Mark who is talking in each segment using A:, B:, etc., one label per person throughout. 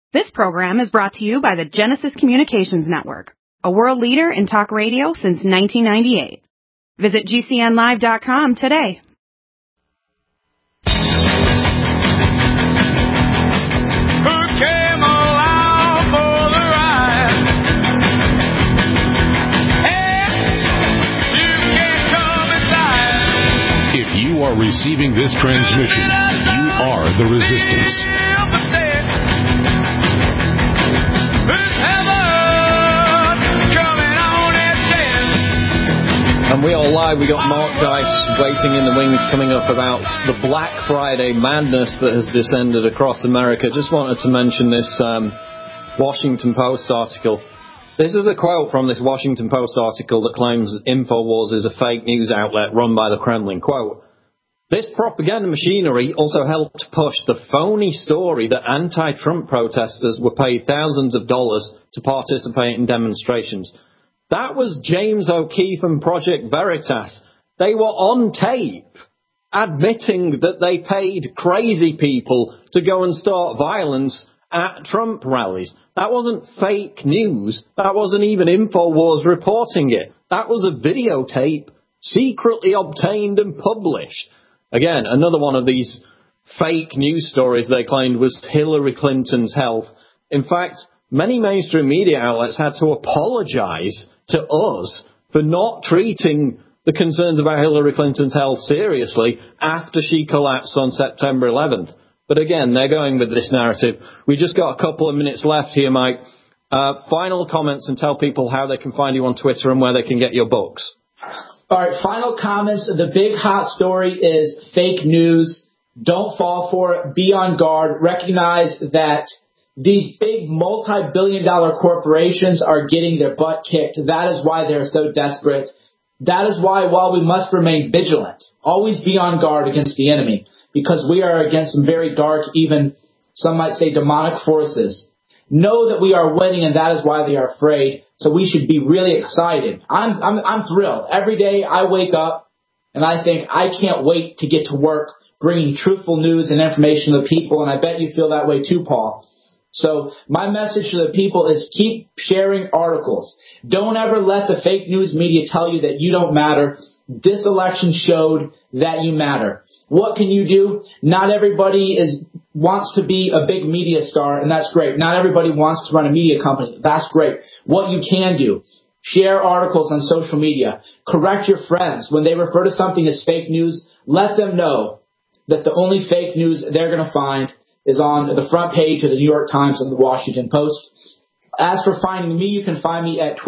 A: This program is brought to you by the Genesis Communications Network, a world leader in talk radio since 1998. Visit GCNlive.com today.
B: If you are receiving this transmission, you are the resistance.
C: And we are live. We got Mark Dice waiting in the wings coming up about the Black Friday madness that has descended across America. Just wanted to mention this Washington Post article. This is a quote from this Washington Post article that claims InfoWars is a fake news outlet run by the Kremlin. Quote, "This propaganda machinery also helped push the phony story that anti-Trump protesters were paid thousands of dollars to participate in demonstrations. That was James O'Keefe and Project Veritas. They were on tape admitting that they paid crazy people to go and start violence at Trump rallies. That wasn't fake news. That wasn't even InfoWars reporting it. That was a videotape secretly obtained and published." Again, another one of these fake news stories they claimed was Hillary Clinton's health. In fact, many mainstream media outlets had to apologize to us for not treating the concerns about Hillary Clinton's health seriously after she collapsed on September 11th. But again, they're going with this narrative. We just got a couple of minutes left here, Mike. Final comments and tell people how they can find you on Twitter and where they can get your books.
D: All right, final comments. The big hot story is fake news. Don't fall for it. Be on guard. Recognize that these big multi-billion-dollar corporations are getting their butt kicked. That is why they're so desperate. That is why, while we must remain vigilant, always be on guard against the enemy, because we are against some very dark, even some might say demonic forces. Know that we are winning, and that is why they are afraid. So we should be really excited. I'm thrilled. Every day I wake up and I think I can't wait to get to work bringing truthful news and information to the people, and I bet you feel that way too, Paul. So my message to the people is keep sharing articles. Don't ever let the fake news media tell you that you don't matter. This election showed that you matter. What can you do? Not everybody wants to be a big media star, and that's great. Not everybody wants to run a media company. That's great. What you can do, share articles on social media. Correct your friends. When they refer to something as fake news, let them know that the only fake news they're going to find is on the front page of the New York Times and the Washington Post. As for finding me, you can find me at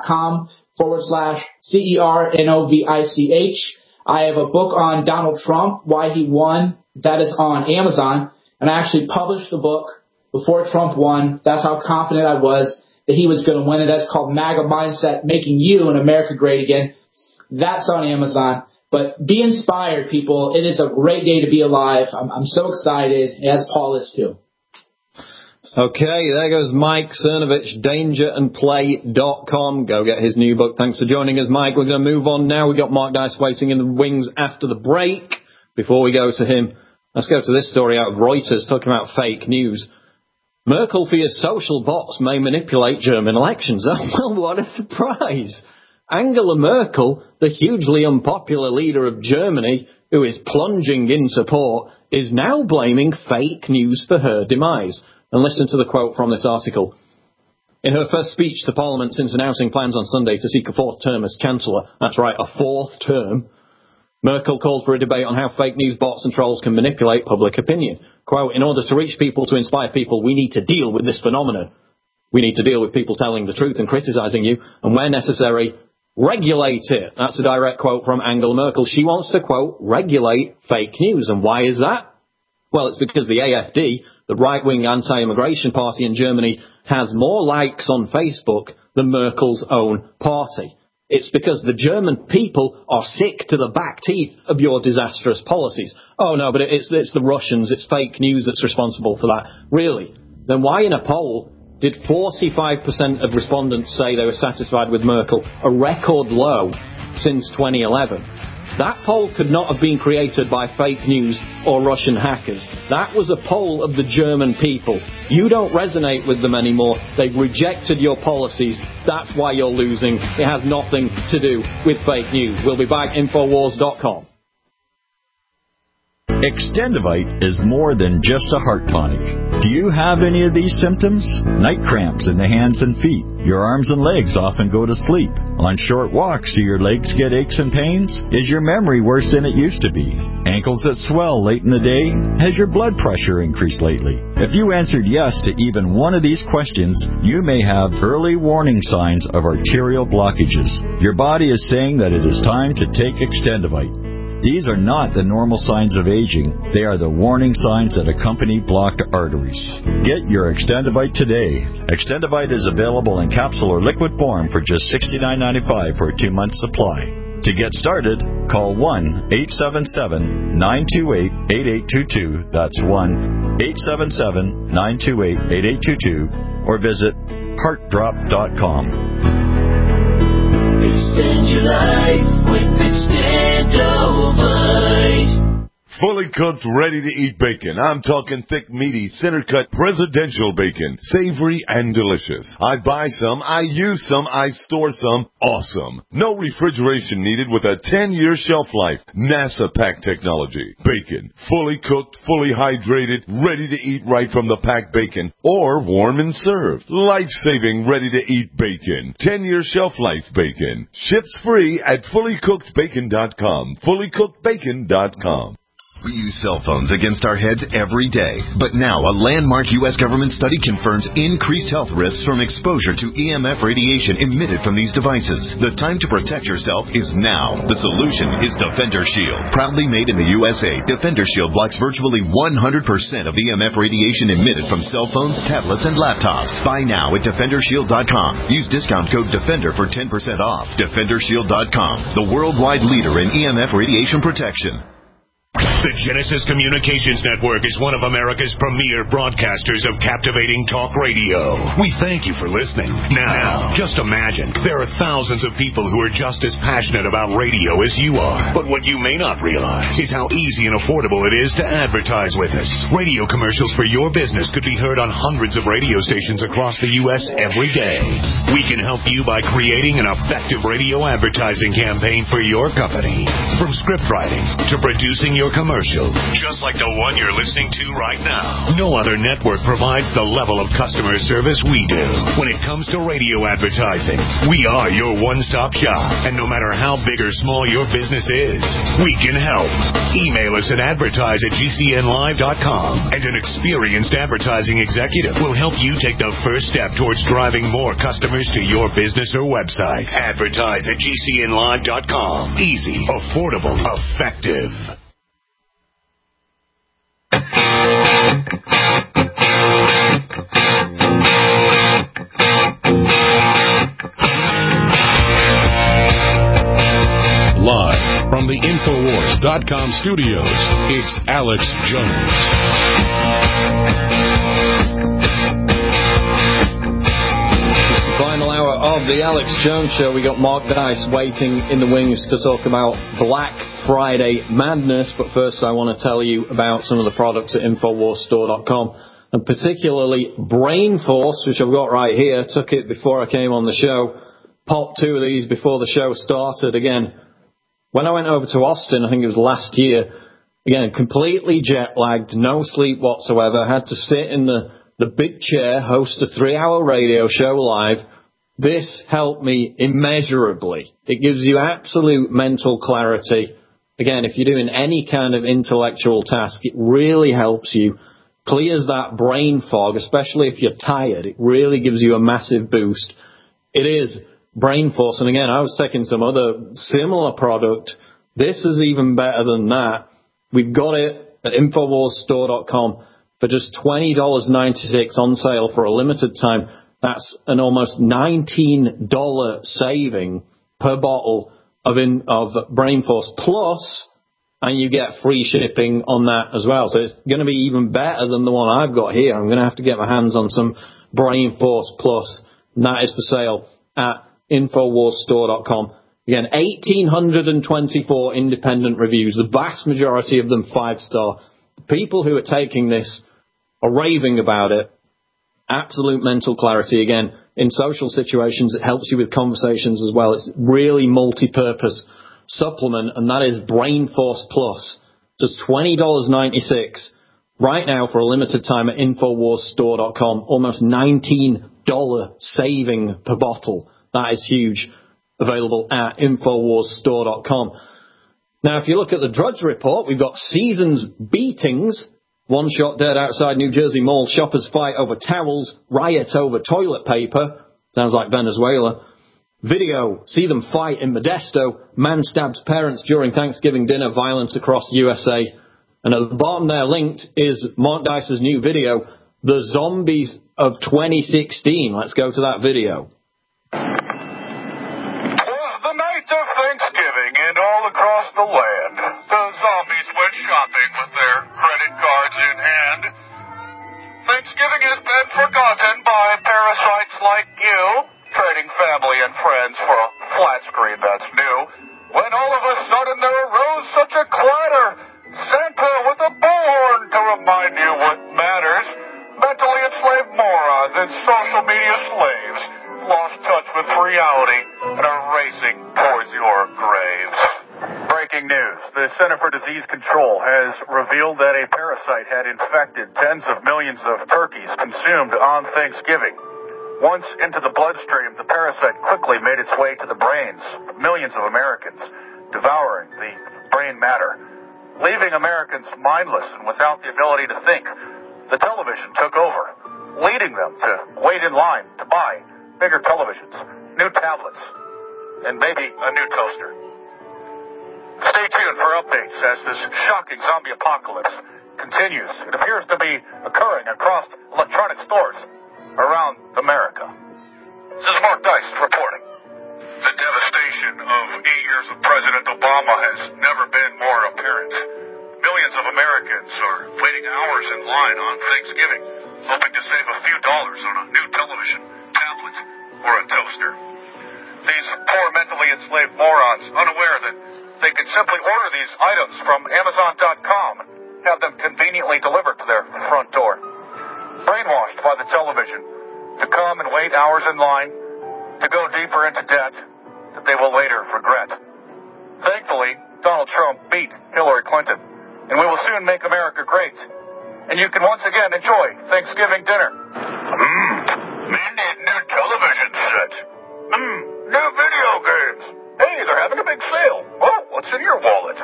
D: twitter.com/CERNOVICH. I have a book on Donald Trump, Why He Won. That is on Amazon. And I actually published the book before Trump won. That's how confident I was that he was going to win it. That's called MAGA Mindset, Making You and America Great Again. That's on Amazon. But be inspired, people. It is a great day to be alive. I'm so excited, as Paul is too.
C: Okay, there goes Mike Cernovich, dangerandplay.com. Go get his new book. Thanks for joining us, Mike. We're going to move on now. We've got Mark Dice waiting in the wings after the break. Before we go to him, let's go to this story out of Reuters talking about fake news. Merkel fears social bots may manipulate German elections. Oh, well, what a surprise. Angela Merkel, the hugely unpopular leader of Germany, who is plunging in support, is now blaming fake news for her demise. And listen to the quote from this article. In her first speech to Parliament since announcing plans on Sunday to seek a fourth term as Chancellor, that's right, a fourth term, Merkel called for a debate on how fake news bots and trolls can manipulate public opinion. Quote, "In order to reach people, to inspire people, we need to deal with this phenomenon. We need to deal with people telling the truth and criticising you, and where necessary, regulate it." That's a direct quote from Angela Merkel. She wants to, quote, regulate fake news. And why is that? Well, it's because the AfD, the right-wing anti-immigration party in Germany, has more likes on Facebook than Merkel's own party. It's because the German people are sick to the back teeth of your disastrous policies. Oh, no, but it's the Russians, it's fake news that's responsible for that. Really? Then why in a poll did 45% of respondents say they were satisfied with Merkel, a record low since 2011? That poll could not have been created by fake news or Russian hackers. That was a poll of the German people. You don't resonate with them anymore. They've rejected your policies. That's why you're losing. It has nothing to do with fake news. We'll be back. Infowars.com.
E: Extendivite is more than just a heart tonic. Do you have any of these symptoms? Night cramps in the hands and feet. Your arms and legs often go to sleep. On short walks, do your legs get aches and pains? Is your memory worse than it used to be? Ankles that swell late in the day? Has your blood pressure increased lately? If you answered yes to even one of these questions, you may have early warning signs of arterial blockages. Your body is saying that it is time to take Extendivite. These are not the normal signs of aging. They are the warning signs that accompany blocked arteries. Get your Extendivite today. Extendivite is available in capsule or liquid form for just $69.95 for a 2-month supply. To get started, call 1-877-928-8822. That's 1-877-928-8822. Or visit heartdrop.com.
F: Extend your life with Extendivite.
G: Fully cooked, ready-to-eat bacon. I'm talking thick, meaty, center-cut, presidential bacon. Savory and delicious. I buy some, I use some, I store some. Awesome. No refrigeration needed with a 10-year shelf life. NASA pack technology. Bacon. Fully cooked, fully hydrated, ready to eat right from the packed bacon. Or warm and served. Life-saving, ready-to-eat bacon. 10-year shelf life bacon. Ships free at fullycookedbacon.com. Fullycookedbacon.com.
H: We use cell phones against our heads every day. But now a landmark U.S. government study confirms increased health risks from exposure to EMF radiation emitted from these devices. The time to protect yourself is now. The solution is Defender Shield. Proudly made in the USA, Defender Shield blocks virtually 100% of EMF radiation emitted from cell phones, tablets, and laptops. Buy now at DefenderShield.com. Use discount code DEFENDER for 10% off. DefenderShield.com, the worldwide leader in EMF radiation protection.
B: The Genesis Communications Network is one of America's premier broadcasters of captivating talk radio. We thank you for listening. Now, just imagine, there are thousands of people who are just as passionate about radio as you are. But what you may not realize is how easy and affordable it is to advertise with us. Radio commercials for your business could be heard on hundreds of radio stations across the U.S. every day. We can help you by creating an effective radio advertising campaign for your company. From script writing to producing your commercial, just like the one you're listening to right now. No other network provides the level of customer service we do. When it comes to radio advertising, we are your one-stop shop. And no matter how big or small your business is, we can help. Email us at advertise@gcnlive.com, and an experienced advertising executive will help you take the first step towards driving more customers to your business or website. Advertise@gcnlive.com. Easy, affordable, effective. Live from the Infowars.com studios, it's Alex Jones.
C: It's the final hour of the Alex Jones Show. We got Mark Dice waiting in the wings to talk about Black Friday madness. But first, I want to tell you about some of the products at InfoWarsStore.com, and particularly Brain Force, which I've got right here. Took it before I came on the show. Popped 2 of these before the show started. Again, when I went over to Austin, I think it was last year, again, completely jet-lagged, no sleep whatsoever, had to sit in the big chair, host a 3-hour radio show live. This helped me immeasurably. It gives you absolute mental clarity. Again, if you're doing any kind of intellectual task, it really helps you. Clears that brain fog, especially if you're tired. It really gives you a massive boost. It is Brain Force. And again, I was taking some other similar product. This is even better than that. We've got it at InfoWarsStore.com for just $20.96 on sale for a limited time. That's an almost $19 saving per bottle of Brain Force Plus, and you get free shipping on that as well. So it's going to be even better than the one I've got here. I'm going to have to get my hands on some Brain Force Plus, and that is for sale at InfoWarsStore.com. Again, 1,824 independent reviews, the vast majority of them 5-star. People who are taking this are raving about it. Absolute mental clarity. Again, in social situations, it helps you with conversations as well. It's really multi-purpose supplement, and that is Brain Force Plus. Just $20.96 right now for a limited time at InfoWarsStore.com. Almost $19 saving per bottle. That is huge. Available at InfoWarsStore.com. Now, if you look at the Drudge Report, we've got Seasons beatings. One shot dead outside New Jersey Mall. Shoppers fight over towels. Riot over toilet paper. Sounds like Venezuela. Video. See them fight in Modesto. Man stabs parents during Thanksgiving dinner. Violence across USA. And at the bottom there linked is Mark Dice's new video, The Zombies of 2016. Let's go to that video.
I: Of Thanksgiving and all across the land, the zombies went shopping with their credit cards in hand. Thanksgiving has been forgotten by parasites like you, trading family and friends for a flat screen that's new. When all of a sudden there arose such a clatter, Santa with a bullhorn to remind you what matters. Mentally enslaved morons and social media slaves lost touch with reality and are racing towards your graves. Breaking news. The Center for Disease Control has revealed that a parasite had infected tens of millions of turkeys consumed on Thanksgiving. Once into the bloodstream, the parasite quickly made its way to the brains of millions of Americans, devouring the brain matter, leaving Americans mindless and without the ability to think. The television took over, leading them to wait in line to buy bigger televisions, new tablets, and maybe a new toaster. Stay tuned for updates as this shocking zombie apocalypse continues. It appears to be occurring across electronic stores around America. This is Mark Dice reporting. The devastation of 8 years of President Obama has never been more apparent. Millions of Americans are waiting hours in line on Thanksgiving, hoping to save a few dollars on a new television, tablet, or a toaster. These poor mentally enslaved morons, unaware that they can simply order these items from Amazon.com and have them conveniently delivered to their front door. Brainwashed by the television to come and wait hours in line, to go deeper into debt that they will later regret. Thankfully, Donald Trump beat Hillary Clinton, and we will soon make America great. And you can once again enjoy Thanksgiving dinner. We need new television sets. New video games. Hey, they're having a big sale. Oh, what's in your wallet?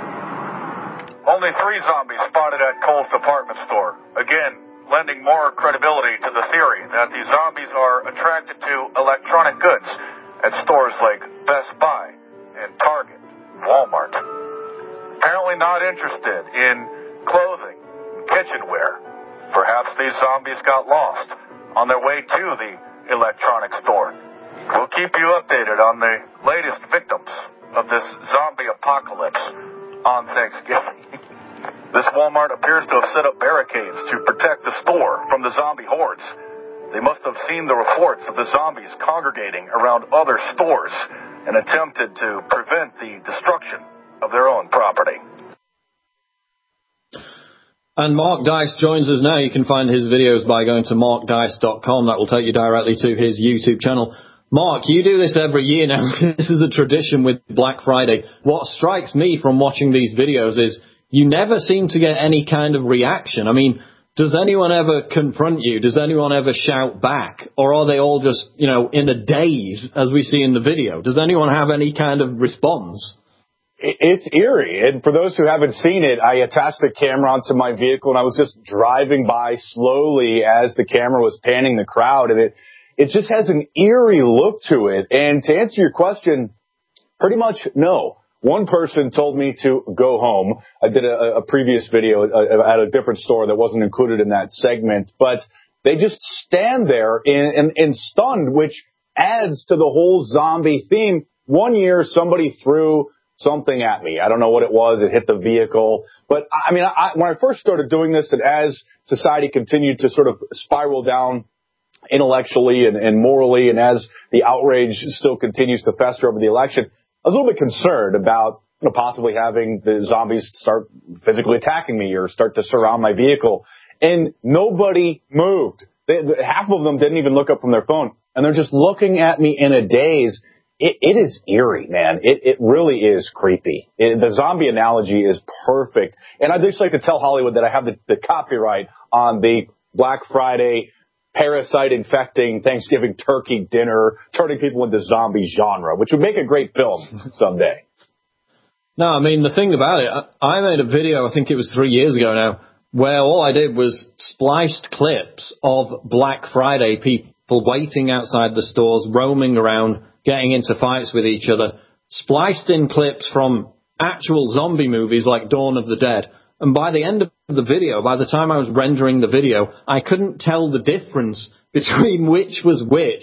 I: Only 3 zombies spotted at Kohl's department store. Again, lending more credibility to the theory that the zombies are attracted to electronic goods at stores like Best Buy and Target, Walmart. Apparently not interested in clothing and kitchenware. Perhaps these zombies got lost on their way to the electronic store. We'll keep you updated on the latest victims of this zombie apocalypse on Thanksgiving. This Walmart appears to have set up barricades to protect the store from the zombie hordes. They must have seen the reports of the zombies congregating around other stores and attempted to prevent the destruction of their own property.
C: And Mark Dice joins us now. You can find his videos by going to markdice.com. That will take you directly to his YouTube channel. Mark, you do this every year now. This is a tradition with Black Friday. What strikes me from watching these videos is you never seem to get any kind of reaction. I mean, does anyone ever confront you? Does anyone ever shout back? Or are they all just, in a daze, as we see in the video? Does anyone have any kind of response?
J: It's eerie. And for those who haven't seen it, I attached the camera onto my vehicle, and I was just driving by slowly as the camera was panning the crowd. And it just has an eerie look to it. And to answer your question, pretty much no. One person told me to go home. I did a previous video at a different store that wasn't included in that segment, but they just stand there in stunned, which adds to the whole zombie theme. One year, somebody threw something at me. I don't know what it was. It hit the vehicle. But, I mean, when I first started doing this, and as society continued to sort of spiral down intellectually and morally, and as the outrage still continues to fester over the election, I was a little bit concerned about possibly having the zombies start physically attacking me or start to surround my vehicle. And nobody moved. Half of them didn't even look up from their phone. And they're just looking at me in a daze. It is eerie, man. It really is creepy. The zombie analogy is perfect. And I'd just like to tell Hollywood that I have the copyright on the Black Friday parasite infecting Thanksgiving turkey dinner, turning people into zombie genre, which would make a great film someday.
C: No, I mean, the thing about it, I made a video, I think it was 3 years ago now, where all I did was spliced clips of Black Friday people waiting outside the stores, roaming around, getting into fights with each other, spliced in clips from actual zombie movies like Dawn of the Dead. And by the end of the video, by the time I was rendering the video, I couldn't tell the difference between which was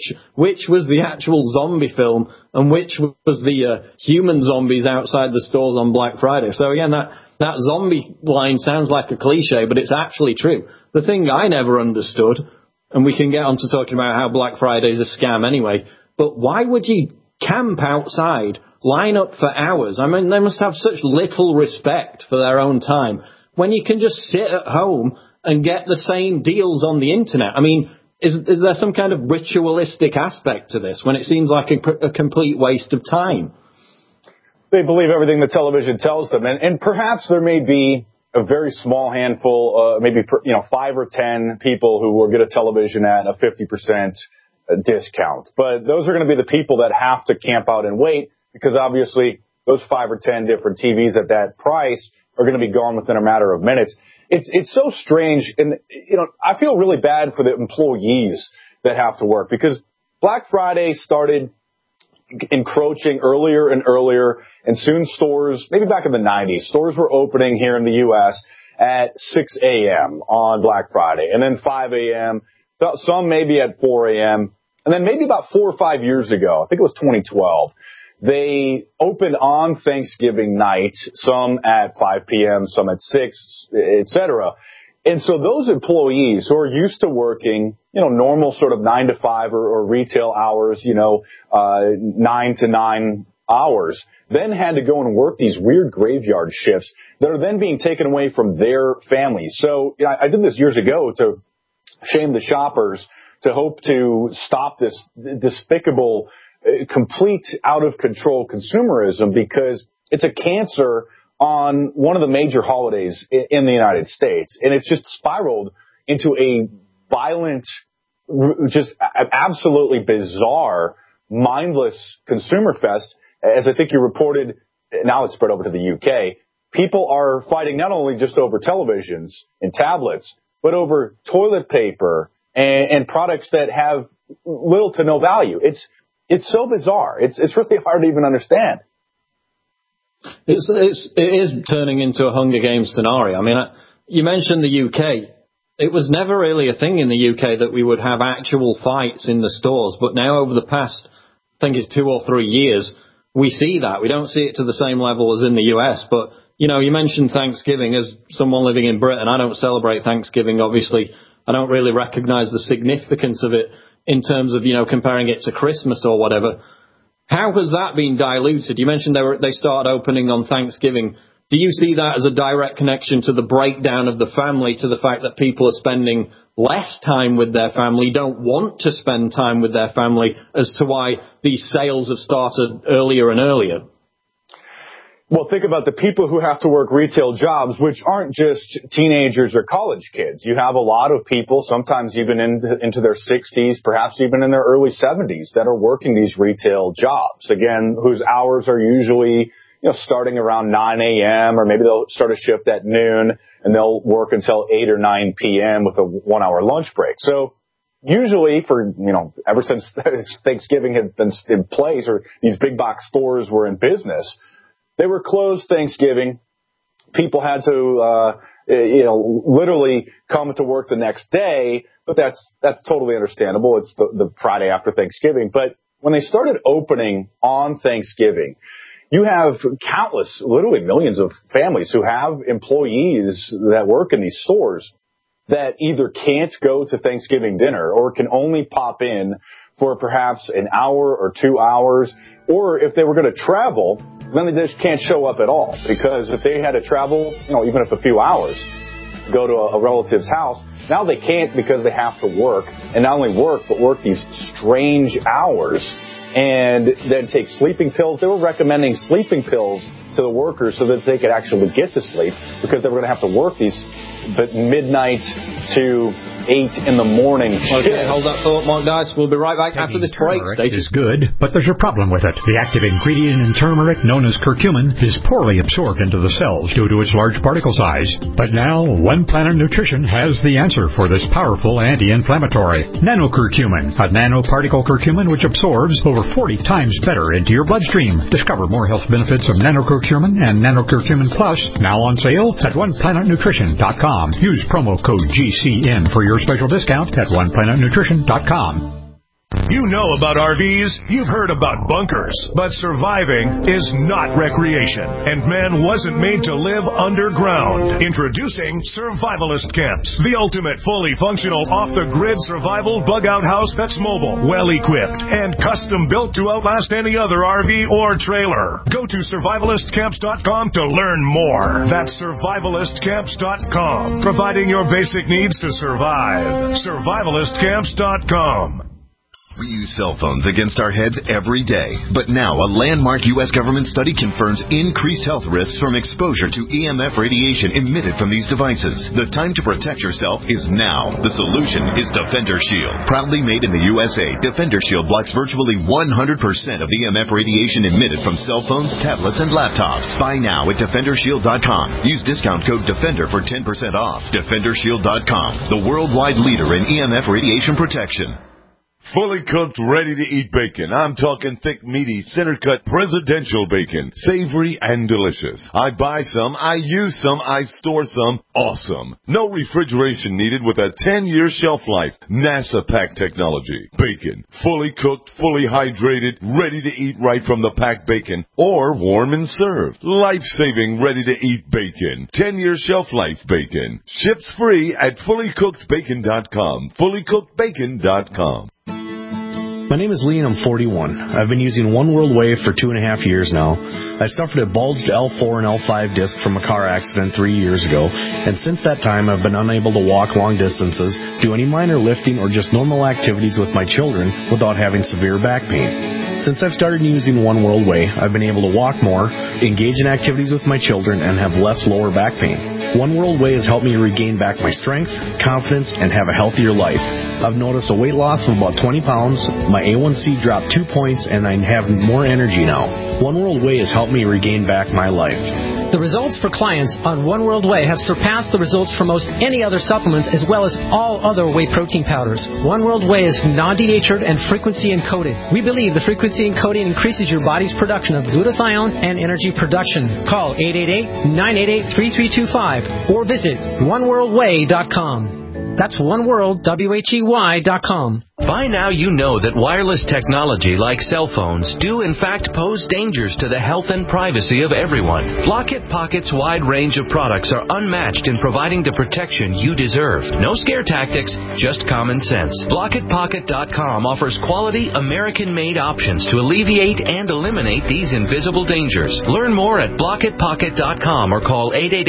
C: the actual zombie film and which was the human zombies outside the stores on Black Friday. So again, that zombie line sounds like a cliche, but it's actually true. The thing I never understood, and we can get on to talking about how Black Friday is a scam anyway, but why would you camp outside, line up for hours? I mean, they must have such little respect for their own time when you can just sit at home and get the same deals on the internet. I mean, is there some kind of ritualistic aspect to this when it seems like a complete waste of time?
J: They believe everything the television tells them, and perhaps there may be a very small handful, maybe 5 or 10 people who will get a television at a 50% discount. But those are going to be the people that have to camp out and wait, because obviously those 5 or 10 different TVs at that price are going to be gone within a matter of minutes. It's so strange, and I feel really bad for the employees that have to work, because Black Friday started encroaching earlier and earlier, and soon stores, maybe back in the 90s, stores were opening here in the U.S. at 6 a.m. on Black Friday, and then 5 a.m., some maybe at 4 a.m., and then maybe about 4 or 5 years ago, I think it was 2012, they opened on Thanksgiving night, some at 5 p.m., some at 6, etc. And so those employees who are used to working, normal sort of 9 to 5 or retail hours, 9 to 9 hours, then had to go and work these weird graveyard shifts that are then being taken away from their families. So I did this years ago to shame the shoppers, to hope to stop this despicable, complete out-of-control consumerism, because it's a cancer on one of the major holidays in the United States. And it's just spiraled into a violent, just absolutely bizarre, mindless consumer fest. As I think you reported, now it's spread over to the UK, people are fighting not only just over televisions and tablets, but over toilet paper and products that have little to no value. It's so bizarre. It's really hard to even understand.
C: It is turning into a Hunger Games scenario. I mean, you mentioned the UK. It was never really a thing in the UK that we would have actual fights in the stores. But now over the past, I think it's 2 or 3 years, we see that. We don't see it to the same level as in the US. But, you mentioned Thanksgiving. As someone living in Britain, I don't celebrate Thanksgiving, obviously. I don't really recognize the significance of it in terms of, comparing it to Christmas or whatever. How has that been diluted? You mentioned they started opening on Thanksgiving. Do you see that as a direct connection to the breakdown of the family, to the fact that people are spending less time with their family, don't want to spend time with their family, as to why these sales have started earlier and earlier?
J: Well, think about the people who have to work retail jobs, which aren't just teenagers or college kids. You have a lot of people, sometimes even into their 60s, perhaps even in their early 70s, that are working these retail jobs, again, whose hours are usually, starting around 9 a.m., or maybe they'll start a shift at noon, and they'll work until 8 or 9 p.m. with a 1-hour lunch break. So usually ever since Thanksgiving had been in place, or these big box stores were in business, they were closed Thanksgiving. People had to, literally come to work the next day, but that's totally understandable. It's the Friday after Thanksgiving. But when they started opening on Thanksgiving, you have countless, literally millions of families who have employees that work in these stores that either can't go to Thanksgiving dinner or can only pop in for perhaps an hour or 2 hours. Or if they were going to travel, then they just can't show up at all. Because if they had to travel, even if a few hours, go to a relative's house, now they can't because they have to work. And not only work, but work these strange hours. And then take sleeping pills. They were recommending sleeping pills to the workers so that they could actually get to sleep, because they were going to have to work these midnight to 8 in the morning.
C: Okay, hold that thought, Mark Dice. We'll be right back after this break.
K: Turmeric is good, but there's a problem with it. The active ingredient in turmeric, known as curcumin, is poorly absorbed into the cells due to its large particle size. But now, One Planet Nutrition has the answer for this powerful anti-inflammatory. Nanocurcumin, a nanoparticle curcumin which absorbs over 40 times better into your bloodstream. Discover more health benefits of nanocurcumin and nanocurcumin plus, now on sale at OnePlanetNutrition.com. Use promo code GCN for your special discount at OnePlanetNutrition.com.
B: You know about RVs, you've heard about bunkers, but surviving is not recreation, and man wasn't made to live underground. Introducing Survivalist Camps, the ultimate fully functional off-the-grid survival bug-out house that's mobile, well-equipped, and custom-built to outlast any other RV or trailer. Go to survivalistcamps.com to learn more. That's survivalistcamps.com, providing your basic needs to survive. Survivalistcamps.com.
H: We use cell phones against our heads every day. But now, a landmark U.S. government study confirms increased health risks from exposure to EMF radiation emitted from these devices. The time to protect yourself is now. The solution is Defender Shield. Proudly made in the USA, Defender Shield blocks virtually 100% of EMF radiation emitted from cell phones, tablets, and laptops. Buy now at DefenderShield.com. Use discount code DEFENDER for 10% off. DefenderShield.com, the worldwide leader in EMF radiation protection.
G: Fully cooked, ready-to-eat bacon. I'm talking thick, meaty, center-cut presidential bacon. Savory and delicious. I buy some, I use some, I store some. Awesome. No refrigeration needed with a 10-year shelf life. NASA pack technology. Bacon. Fully cooked, fully hydrated, ready to eat right from the packed bacon. Or warm and served. Life-saving, ready-to-eat bacon. 10-year shelf life bacon. Ships free at fullycookedbacon.com. Fullycookedbacon.com.
L: My name is Lee and I'm 41. I've been using One World Wave for 2.5 years now. I suffered a bulged L4 and L5 disc from a car accident 3 years ago, and since that time I've been unable to walk long distances, do any minor lifting, or just normal activities with my children without having severe back pain. Since I've started using One World Way, I've been able to walk more, engage in activities with my children, and have less lower back pain. One World Way has helped me regain back my strength, confidence, and have a healthier life. I've noticed a weight loss of about 20 pounds, my A1C dropped 2 points, and I have more energy now. One World Way has helped me regain back my life.
M: The results for clients on One World Way have surpassed the results for most any other supplements, as well as all other whey protein powders. One World Way is non-denatured and frequency encoded. We believe the frequency encoding increases your body's production of glutathione and energy production. Call 888-988-3325 or visit oneworldway.com. That's oneworldwhey.com.
N: By now you know that wireless technology like cell phones do in fact pose dangers to the health and privacy of everyone. Blockit Pocket's wide range of products are unmatched in providing the protection you deserve. No scare tactics, just common sense. BlockitPocket.com offers quality American-made options to alleviate and eliminate these invisible dangers. Learn more at BlockitPocket.com or call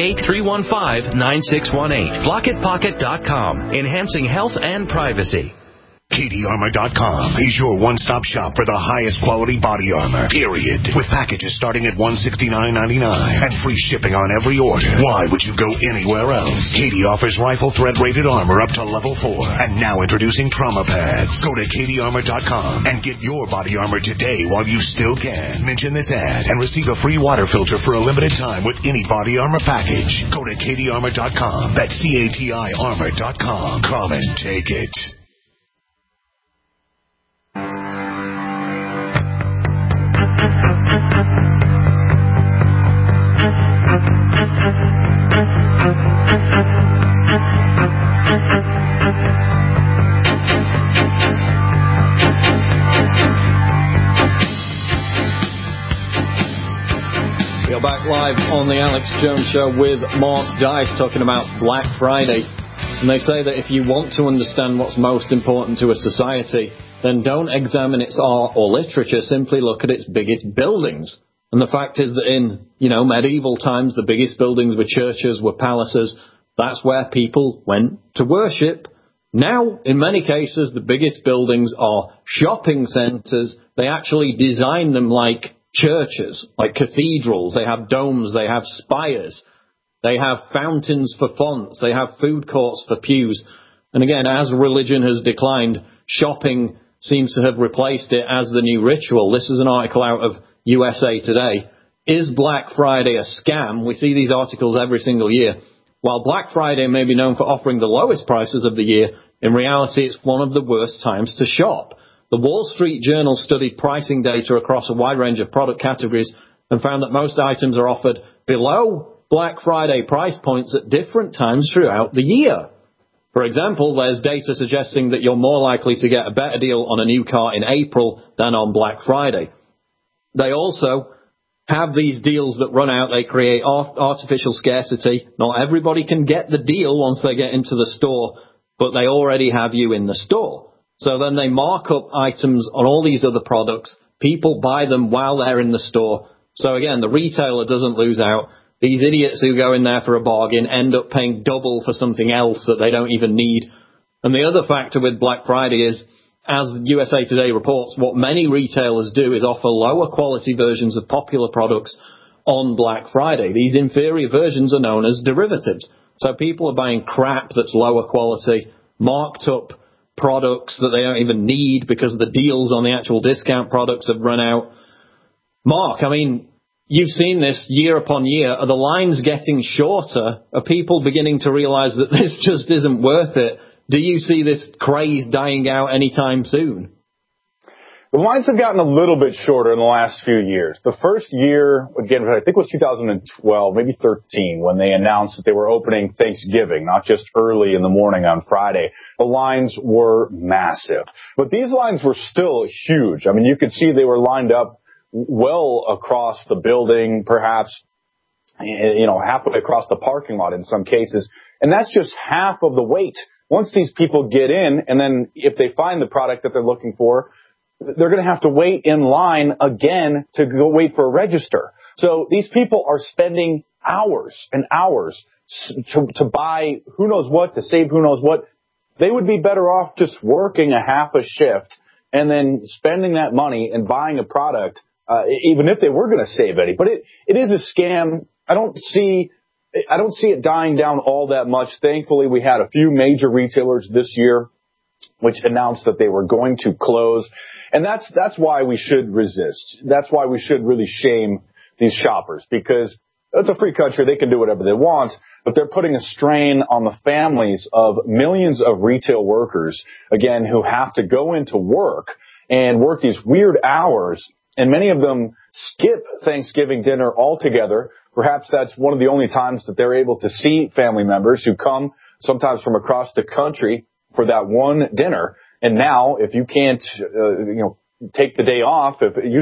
N: 888-315-9618. BlockitPocket.com, enhancing health and privacy.
B: KDArmor.com is your one-stop shop for the highest quality body armor, period. With packages starting at $169.99 and free shipping on every order. Why would you go anywhere else? KD offers rifle thread-rated armor up to level 4. And now introducing trauma pads. Go to KDArmor.com and get your body armor today while you still can. Mention this ad and receive a free water filter for a limited time with any body armor package. Go to KDArmor.com. That's CATI armor.com. Come and take it.
C: We are back live on the Alex Jones Show with Mark Dice talking about Black Friday. And they say that if you want to understand what's most important to a society, then don't examine its art or literature, simply look at its biggest buildings. And the fact is that in, medieval times, the biggest buildings were churches, were palaces. That's where people went to worship. Now, in many cases, the biggest buildings are shopping centres. They actually design them like churches, like cathedrals. They have domes, they have spires, they have fountains for fonts, they have food courts for pews. And again, as religion has declined, shopping seems to have replaced it as the new ritual. This is an article out of USA Today. Is Black Friday a scam? We see these articles every single year. While Black Friday may be known for offering the lowest prices of the year, in reality it's one of the worst times to shop. The Wall Street Journal studied pricing data across a wide range of product categories and found that most items are offered below Black Friday price points at different times throughout the year. For example, there's data suggesting that you're more likely to get a better deal on a new car in April than on Black Friday. They also have these deals that run out. They create artificial scarcity. Not everybody can get the deal once they get into the store, but they already have you in the store. So then they mark up items on all these other products. People buy them while they're in the store. So again, the retailer doesn't lose out. These idiots who go in there for a bargain end up paying double for something else that they don't even need. And the other factor with Black Friday is, as USA Today reports, what many retailers do is offer lower quality versions of popular products on Black Friday. These inferior versions are known as derivatives. So people are buying crap that's lower quality, marked up products that they don't even need because the deals on the actual discount products have run out. Mark, I mean, you've seen this year upon year. Are the lines getting shorter? Are people beginning to realize that this just isn't worth it? Do you see this craze dying out anytime soon?
J: The lines have gotten a little bit shorter in the last few years. The first year, again, I think it was 2012, maybe 13, when they announced that they were opening Thanksgiving, not just early in the morning on Friday. The lines were massive. But these lines were still huge. I mean, you could see they were lined up well across the building, perhaps, halfway across the parking lot in some cases. And that's just half of the wait. Once these people get in, and then if they find the product that they're looking for, they're going to have to wait in line again to go wait for a register. So these people are spending hours and hours to buy who knows what, to save who knows what. They would be better off just working a half a shift and then spending that money and buying a product, even if they were going to save any. But it is a scam. I don't see it dying down all that much. Thankfully, we had a few major retailers this year which announced that they were going to close. And that's why we should resist. That's why we should really shame these shoppers, because it's a free country. They can do whatever they want, but they're putting a strain on the families of millions of retail workers, again, who have to go into work and work these weird hours. And many of them skip Thanksgiving dinner altogether. Perhaps that's one of the only times that they're able to see family members who come sometimes from across the country for that one dinner. And now, if you can't, take the day off,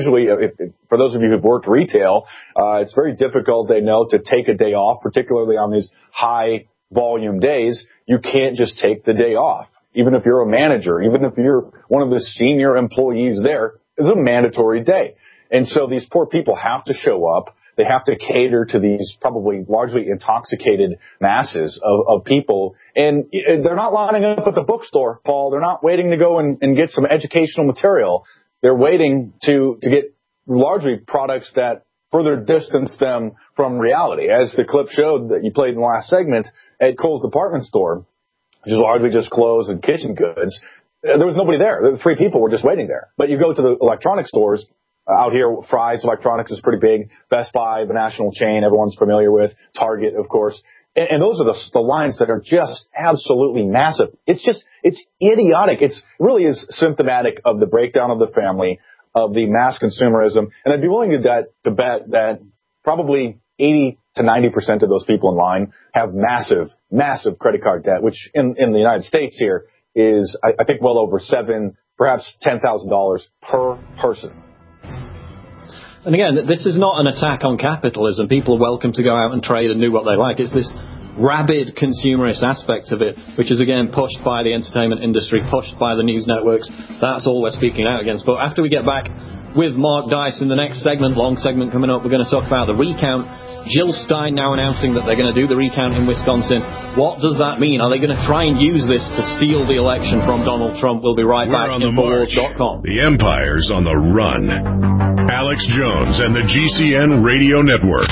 J: for those of you who've worked retail, it's very difficult, they know, to take a day off, particularly on these high volume days. You can't just take the day off. Even if you're a manager, even if you're one of the senior employees there, it's a mandatory day. And so these poor people have to show up. They have to cater to these probably largely intoxicated masses of people. And they're not lining up at the bookstore, Paul. They're not waiting to go and get some educational material. They're waiting to get largely products that further distance them from reality. As the clip showed that you played in the last segment, at Kohl's department store, which is largely just clothes and kitchen goods, there was nobody there. The 3 people were just waiting there. But you go to the electronic stores, out here, Fry's Electronics is pretty big. Best Buy, the national chain everyone's familiar with. Target, of course. And those are the lines that are just absolutely massive. It's idiotic. It really is symptomatic of the breakdown of the family, of the mass consumerism. And I'd be willing to bet that probably 80 to 90% of those people in line have massive, massive credit card debt, which in the United States here is, I think, well over $7,000, perhaps $10,000 per person.
C: And again, this is not an attack on capitalism. People are welcome to go out and trade and do what they like. It's this rabid consumerist aspect of it, which is again pushed by the entertainment industry, pushed by the news networks. That's all we're speaking out against. But after we get back with Mark Dice in the next segment, long segment coming up, we're going to talk about the recount. Jill Stein now announcing that they're going to do the recount in Wisconsin. What does that mean? Are they going to try and use this to steal the election from Donald Trump? We'll be right back.
B: On the march. The Empire's on the run. Alex Jones and the GCN Radio Network.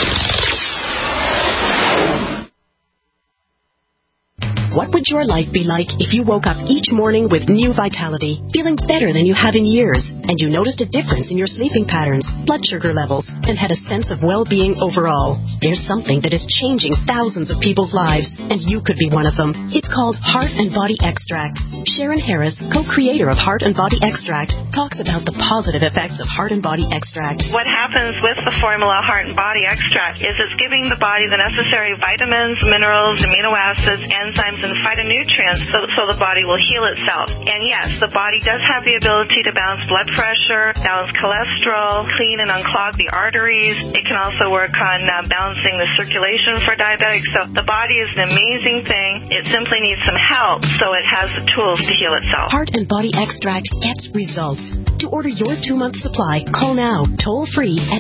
O: What would your life be like if you woke up each morning with new vitality, feeling better than you have in years, and you noticed a difference in your sleeping patterns, blood sugar levels, and had a sense of well-being overall? There's something that is changing thousands of people's lives, and you could be one of them. It's called Heart and Body Extract. Sharon Harris, co-creator of Heart and Body Extract, talks about the positive effects of Heart and Body Extract.
P: What happens with the formula Heart and Body Extract is it's giving the body the necessary vitamins, minerals, amino acids, enzymes, and phytonutrients so the body will heal itself. And yes, the body does have the ability to balance blood pressure, balance cholesterol, clean and unclog the arteries. It can also work on balancing the circulation for diabetics. So the body is an amazing thing. It simply needs some help so it has the tools to heal itself.
O: Heart and Body Extract gets results. To order your 2-month supply, call now, toll free at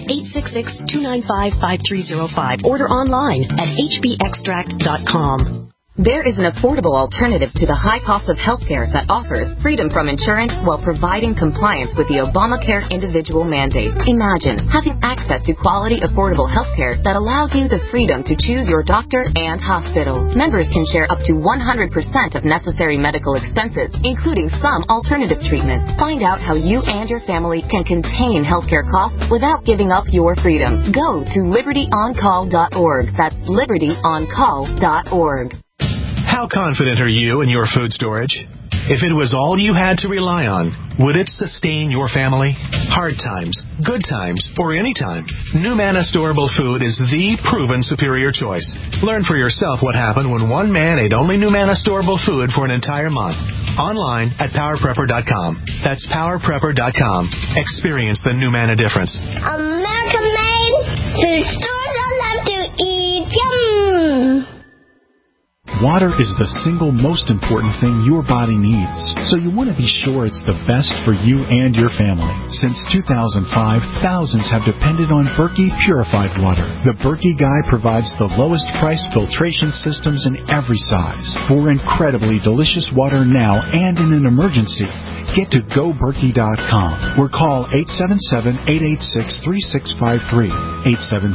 O: 866-295-5305. Order online at hbextract.com.
Q: There is an affordable alternative to the high cost of healthcare that offers freedom from insurance while providing compliance with the Obamacare individual mandate. Imagine having access to quality, affordable healthcare that allows you the freedom to choose your doctor and hospital. Members can share up to 100% of necessary medical expenses, including some alternative treatments. Find out how you and your family can contain healthcare costs without giving up your freedom. Go to libertyoncall.org. That's libertyoncall.org.
R: How confident are you in your food storage? If it was all you had to rely on, would it sustain your family? Hard times, good times, or any time, NuManna Storable Food is the proven superior choice. Learn for yourself what happened when one man ate only NuManna Storable Food for an entire month. Online at PowerPrepper.com. That's PowerPrepper.com. Experience the NuManna difference.
S: American made food stores I love to eat. Yum!
T: Water is the single most important thing your body needs, so you want to be sure it's the best for you and your family. Since 2005, thousands have depended on Berkey purified water. The Berkey Guy provides the lowest priced filtration systems in every size for incredibly delicious water now and in an emergency. Get to GoBerkey.com or call 877-886-3653.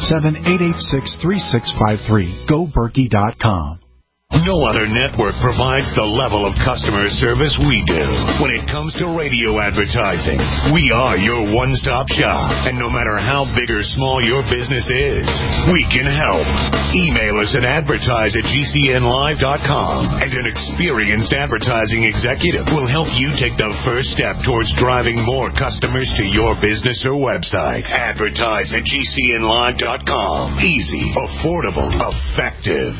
T: 877-886-3653. GoBerkey.com.
B: No other network provides the level of customer service we do. When it comes to radio advertising, we are your one-stop shop. And no matter how big or small your business is, we can help. Email us at advertise@gcnlive.com, and an experienced advertising executive will help you take the first step towards driving more customers to your business or website. Advertise@gcnlive.com. Easy, affordable, effective.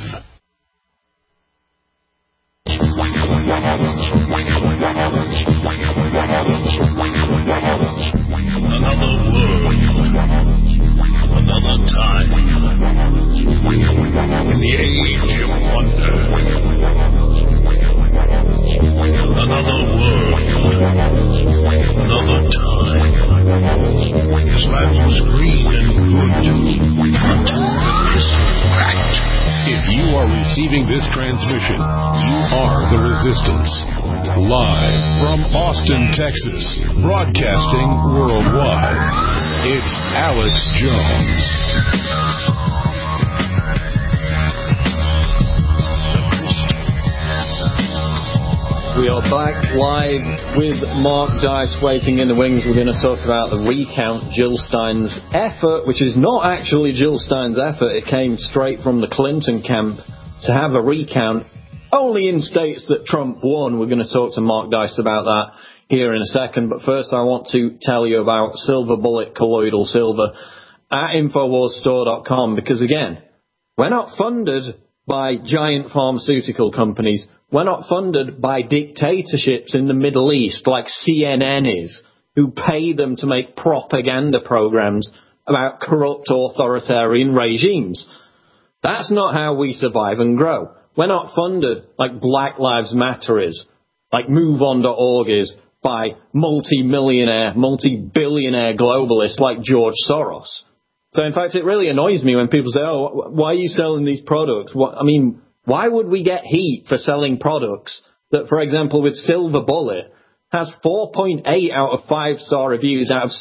U: Another world, another time, in the age of wonder. Another world, another time. His life was green and good until the crystal cracked.
B: If you are receiving this transmission, you are the Resistance. Live from Austin, Texas, broadcasting worldwide, it's Alex Jones.
C: We are back live with Mark Dice waiting in the wings. We're going to talk about the recount, Jill Stein's effort, which is not actually Jill Stein's effort. It came straight from the Clinton camp to have a recount only in states that Trump won. We're going to talk to Mark Dice about that here in a second. But first I want to tell you about Silver Bullet Colloidal Silver at InfoWarsStore.com, because again, we're not funded by giant pharmaceutical companies. We're not funded by dictatorships in the Middle East like CNN is, who pay them to make propaganda programs about corrupt authoritarian regimes. That's not how we survive and grow. We're not funded like Black Lives Matter is, like MoveOn.org is, by multi-millionaire, multi-billionaire globalists like George Soros. So, in fact, it really annoys me when people say, oh, why are you selling these products? Why would we get heat for selling products that, for example, with Silver Bullet, has 4.8 out of 5-star reviews out of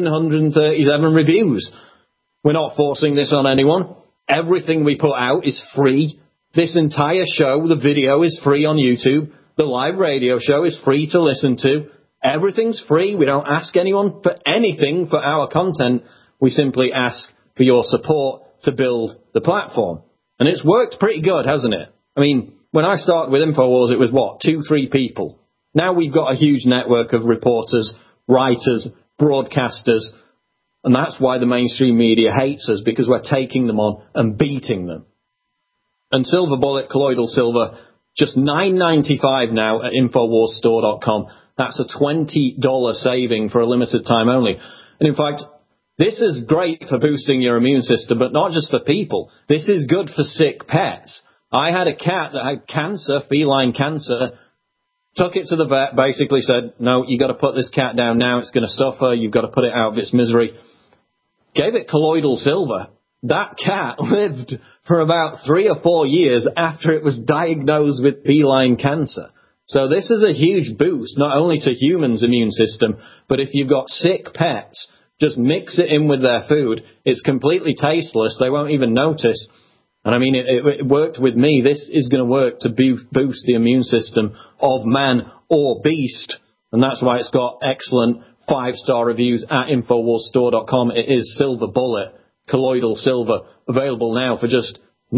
C: 737 reviews? We're not forcing this on anyone. Everything we put out is free. This entire show, the video, is free on YouTube. The live radio show is free to listen to. Everything's free. We don't ask anyone for anything for our content. We simply ask for your support to build the platform. And it's worked pretty good, hasn't it? I mean, when I started with InfoWars, it was 2-3 people. Now we've got a huge network of reporters, writers, broadcasters, and that's why the mainstream media hates us, because we're taking them on and beating them. And Silver Bullet, Colloidal Silver, just $9.95 now at InfoWarsStore.com. That's a $20 saving for a limited time only. And in fact, this is great for boosting your immune system, but not just for people. This is good for sick pets. I had a cat that had cancer, feline cancer, took it to the vet, basically said, no, you've got to put this cat down now, it's going to suffer, you've got to put it out of its misery. Gave it Colloidal Silver. That cat lived for about 3 or 4 years after it was diagnosed with feline cancer. So this is a huge boost, not only to humans' immune system, but if you've got sick pets, just mix it in with their food. It's completely tasteless. They won't even notice. And I mean, it worked with me. This is going to work to boost the immune system of man or beast. And that's why it's got excellent 5-star reviews at InfoWarsStore.com. It is Silver Bullet, Colloidal Silver, available now for just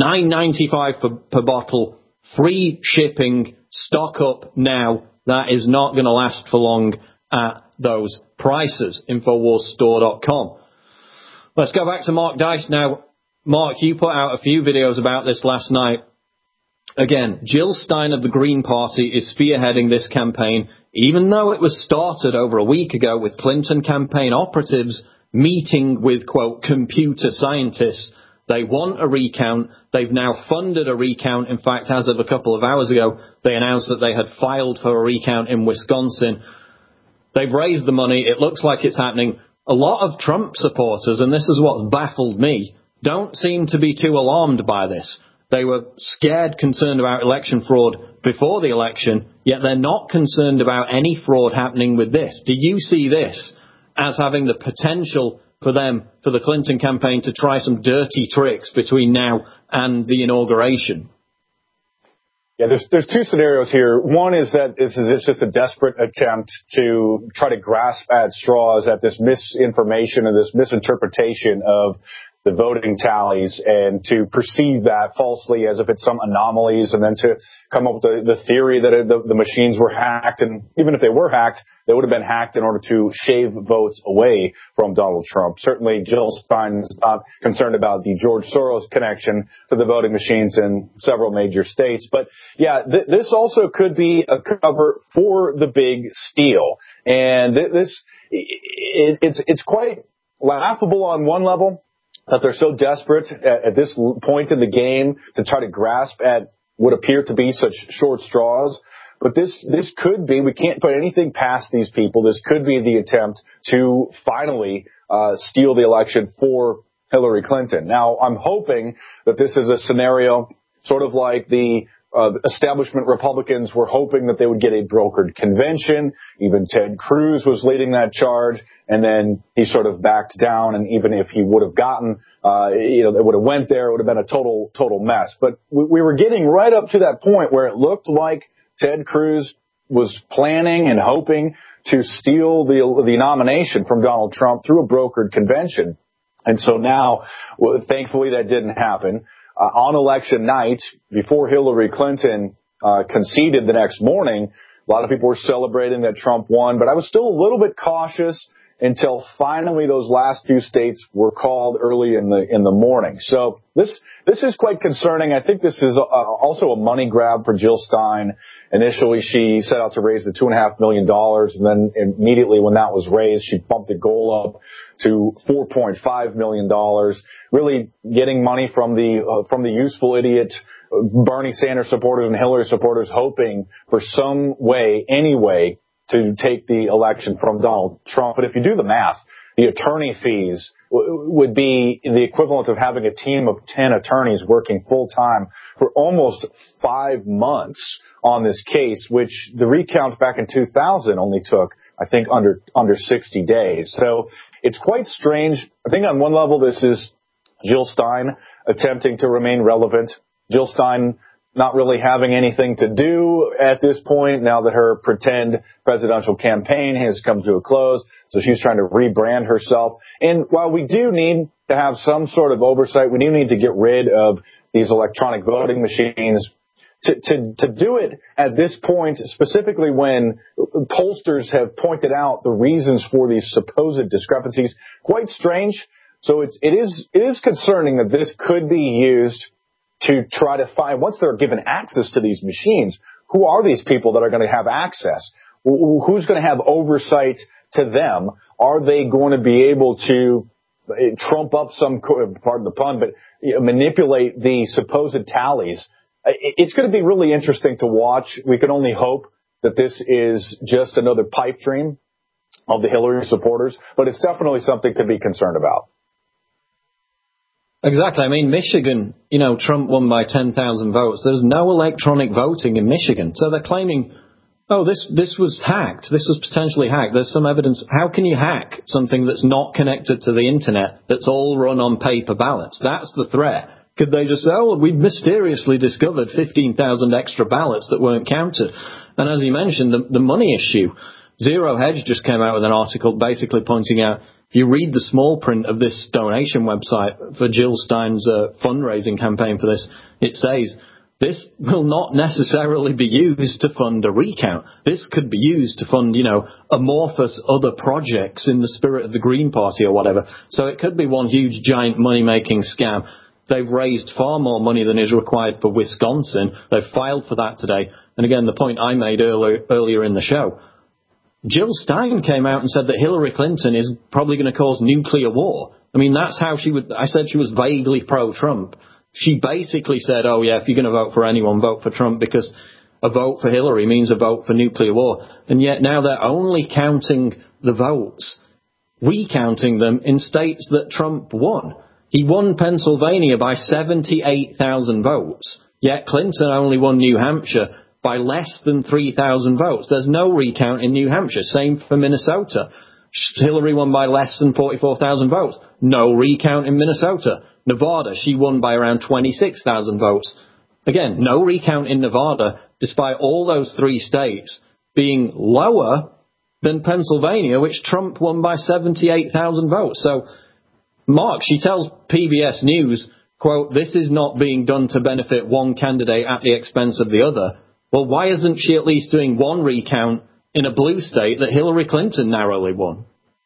C: $9.95 per bottle. Free shipping. Stock up now. That is not going to last for long at those prices. InfoWarsStore.com. Let's go back to Mark Dice now. Mark, you put out a few videos about this last night. Again, Jill Stein of the Green Party is spearheading this campaign, even though it was started over a week ago with Clinton campaign operatives meeting with, quote, computer scientists. They want a recount. They've now funded a recount. In fact, as of a couple of hours ago, they announced that they had filed for a recount in Wisconsin. They've raised the money. It looks like it's happening. A lot of Trump supporters, and this is what's baffled me, don't seem to be too alarmed by this. They were scared, concerned about election fraud before the election, yet they're not concerned about any fraud happening with this. Do you see this as having the potential for them, for the Clinton campaign, to try some dirty tricks between now and the inauguration?
J: Yeah, there's two scenarios here. One is that it's just a desperate attempt to try to grasp at straws at this misinformation and this misinterpretation of the voting tallies, and to perceive that falsely as if it's some anomalies, and then to come up with the theory that the machines were hacked. And even if they were hacked, they would have been hacked in order to shave votes away from Donald Trump. Certainly, Jill Stein is not concerned about the George Soros connection to the voting machines in several major states. But yeah, this also could be a cover for the big steal. And it's quite laughable on one level, that they're so desperate at this point in the game to try to grasp at what appear to be such short straws. But this could be, we can't put anything past these people. This could be the attempt to finally steal the election for Hillary Clinton. Now, I'm hoping that this is a scenario sort of like the establishment Republicans were hoping that they would get a brokered convention. Even Ted Cruz was leading that charge, and then he sort of backed down. And even if he would have gotten, it would have went there, it would have been a total mess. But we were getting right up to that point where it looked like Ted Cruz was planning and hoping to steal the nomination from Donald Trump through a brokered convention. And so now, thankfully, that didn't happen. On election night, before Hillary Clinton conceded the next morning, a lot of people were celebrating that Trump won, but I was still a little bit cautious until finally those last few states were called early in the morning. So this is quite concerning. I think this is also a money grab for Jill Stein. Initially, she set out to raise the $2.5 million, and then immediately when that was raised, she bumped the goal up to $4.5 million, really getting money from the useful idiot Bernie Sanders supporters and Hillary supporters, hoping for some way, any way, to take the election from Donald Trump. But if you do the math, the attorney fees would be the equivalent of having a team of 10 attorneys working full time for almost 5 months on this case, which the recount back in 2000 only took, I think, under 60 days. So it's quite strange. I think on one level, this is Jill Stein attempting to remain relevant. Jill Stein not really having anything to do at this point now that her pretend presidential campaign has come to a close. So she's trying to rebrand herself. And while we do need to have some sort of oversight, we do need to get rid of these electronic voting machines. To do it at this point, specifically when pollsters have pointed out the reasons for these supposed discrepancies, quite strange. So it is concerning that this could be used to try to find, once they're given access to these machines, who are these people that are going to have access? Who's going to have oversight to them? Are they going to be able to trump up pardon the pun, but manipulate the supposed tallies? It's going to be really interesting to watch. We can only hope that this is just another pipe dream of the Hillary supporters, but it's definitely something to be concerned about.
C: Exactly. I mean, Michigan, Trump won by 10,000 votes. There's no electronic voting in Michigan. So they're claiming, this was hacked. This was potentially hacked. There's some evidence. How can you hack something that's not connected to the internet, that's all run on paper ballots? That's the threat. Could they just say, we've mysteriously discovered 15,000 extra ballots that weren't counted? And as you mentioned, the money issue. Zero Hedge just came out with an article basically pointing out, if you read the small print of this donation website for Jill Stein's fundraising campaign for this, it says, this will not necessarily be used to fund a recount. This could be used to fund, amorphous other projects in the spirit of the Green Party or whatever. So it could be one huge, giant money-making scam. They've raised far more money than is required for Wisconsin. They've filed for that today. And again, the point I made earlier in the show, Jill Stein came out and said that Hillary Clinton is probably going to cause nuclear war. I mean, that's how I said she was vaguely pro-Trump. She basically said, if you're going to vote for anyone, vote for Trump, because a vote for Hillary means a vote for nuclear war. And yet now they're only counting the votes, recounting them in states that Trump won. He won Pennsylvania by 78,000 votes, yet Clinton only won New Hampshire by less than 3,000 votes. There's no recount in New Hampshire. Same for Minnesota. Hillary won by less than 44,000 votes. No recount in Minnesota. Nevada, she won by around 26,000 votes. Again, no recount in Nevada, despite all those three states being lower than Pennsylvania, which Trump won by 78,000 votes. So, Mark, she tells PBS News, quote, this is not being done to benefit one candidate at the expense of the other. Well, why isn't she at least doing one recount in a blue state that Hillary Clinton narrowly won?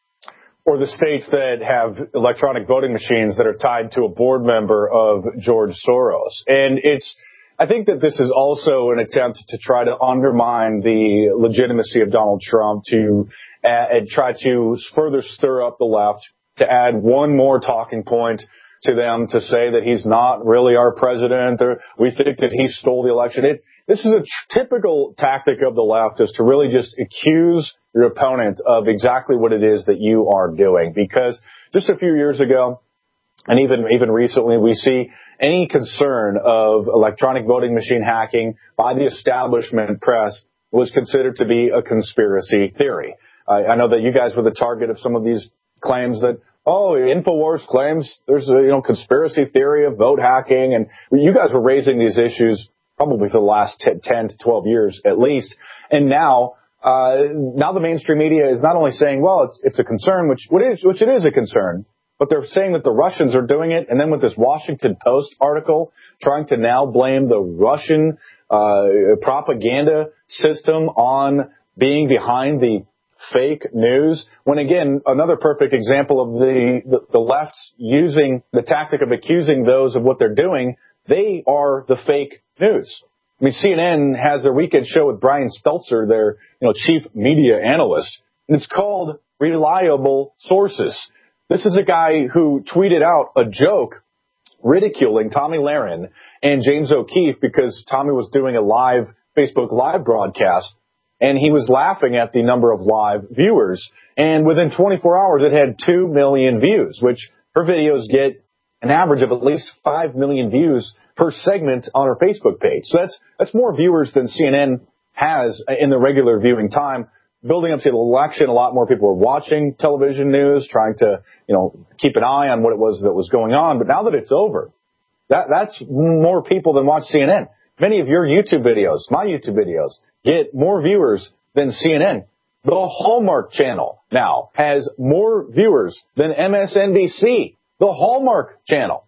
J: Or the states that have electronic voting machines that are tied to a board member of George Soros. And I think that this is also an attempt to try to undermine the legitimacy of Donald Trump, to try to further stir up the left, to add one more talking point to them, to say that he's not really our president, or we think that he stole the election. This is a typical tactic of the left, is to really just accuse your opponent of exactly what it is that you are doing. Because just a few years ago, and even recently, we see any concern of electronic voting machine hacking by the establishment press was considered to be a conspiracy theory. I know that you guys were the target of some of these claims that, InfoWars claims there's a conspiracy theory of vote hacking, and you guys were raising these issues probably for the last 10 to 12 years at least. And now the mainstream media is not only saying, it's a concern, which it is a concern, but they're saying that the Russians are doing it. And then with this Washington Post article trying to now blame the Russian propaganda system on being behind the fake news, when again, another perfect example of the left using the tactic of accusing those of what they're doing, they are the fake news. I mean, CNN has their weekend show with Brian Stelter, their chief media analyst, and it's called Reliable Sources. This is a guy who tweeted out a joke ridiculing Tomi Lahren and James O'Keefe because Tommy was doing a live Facebook Live broadcast, and he was laughing at the number of live viewers. And within 24 hours, it had 2 million views, which her videos get an average of at least 5 million views per segment on her Facebook page. So that's more viewers than CNN has in the regular viewing time. Building up to the election, a lot more people were watching television news, trying to, keep an eye on what it was that was going on. But now that it's over, that's more people than watch CNN. Many of your YouTube videos, my YouTube videos, get more viewers than CNN. The Hallmark Channel now has more viewers than MSNBC, the Hallmark Channel.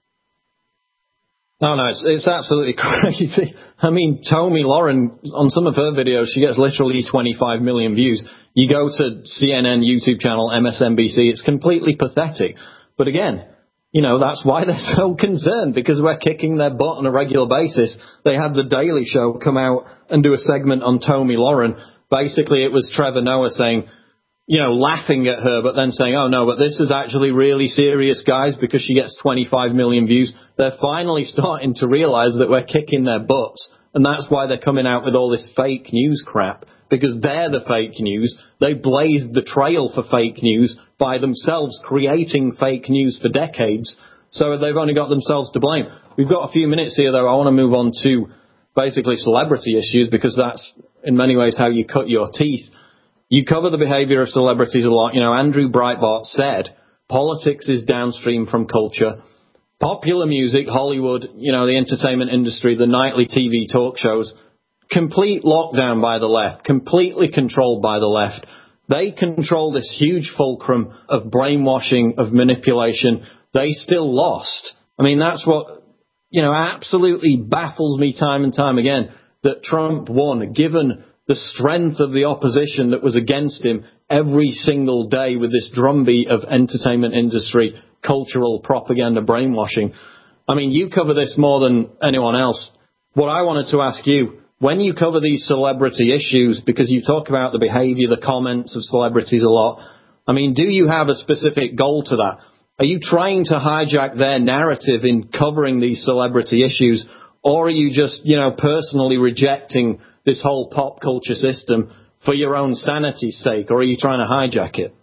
C: No, it's absolutely crazy. I mean, Tomi Lahren, on some of her videos, she gets literally 25 million views. You go to CNN YouTube channel, MSNBC, it's completely pathetic. But again, that's why they're so concerned, because we're kicking their butt on a regular basis. They had The Daily Show come out and do a segment on Tomi Lahren. Basically, it was Trevor Noah saying, laughing at her, but then saying, oh no, but this is actually really serious, guys, because she gets 25 million views. They're finally starting to realize that we're kicking their butts. And that's why they're coming out with all this fake news crap, because they're the fake news. They blazed the trail for fake news by themselves creating fake news for decades. So they've only got themselves to blame. We've got a few minutes here, though. I want to move on to basically celebrity issues, because that's in many ways how you cut your teeth. You cover the behavior of celebrities a lot. Andrew Breitbart said politics is downstream from culture. Popular music, Hollywood, the entertainment industry, the nightly TV talk shows, complete lockdown by the left, completely controlled by the left. They control this huge fulcrum of brainwashing, of manipulation. They still lost. I mean, that's what, absolutely baffles me time and time again, that Trump won, given the strength of the opposition that was against him every single day with this drumbeat of entertainment industry, cultural propaganda, brainwashing. I mean, you cover this more than anyone else. What I wanted to ask you, when you cover these celebrity issues, because you talk about the behavior, the comments of celebrities a lot, I mean, do you have a specific goal to that? Are you trying to hijack their narrative in covering these celebrity issues, or are you just, personally rejecting this whole pop culture system for your own sanity's sake, or are you trying to hijack it?